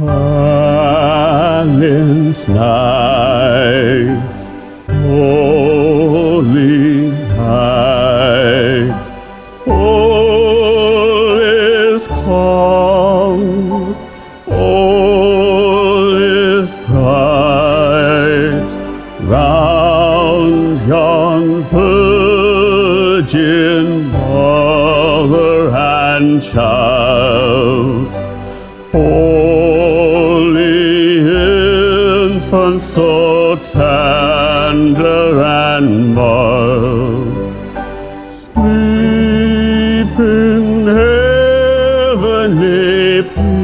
Silent night, holy night, all is calm, all is bright, round yon virgin mother and child. Holy infant, so tender and mild, sleep in heavenly peace.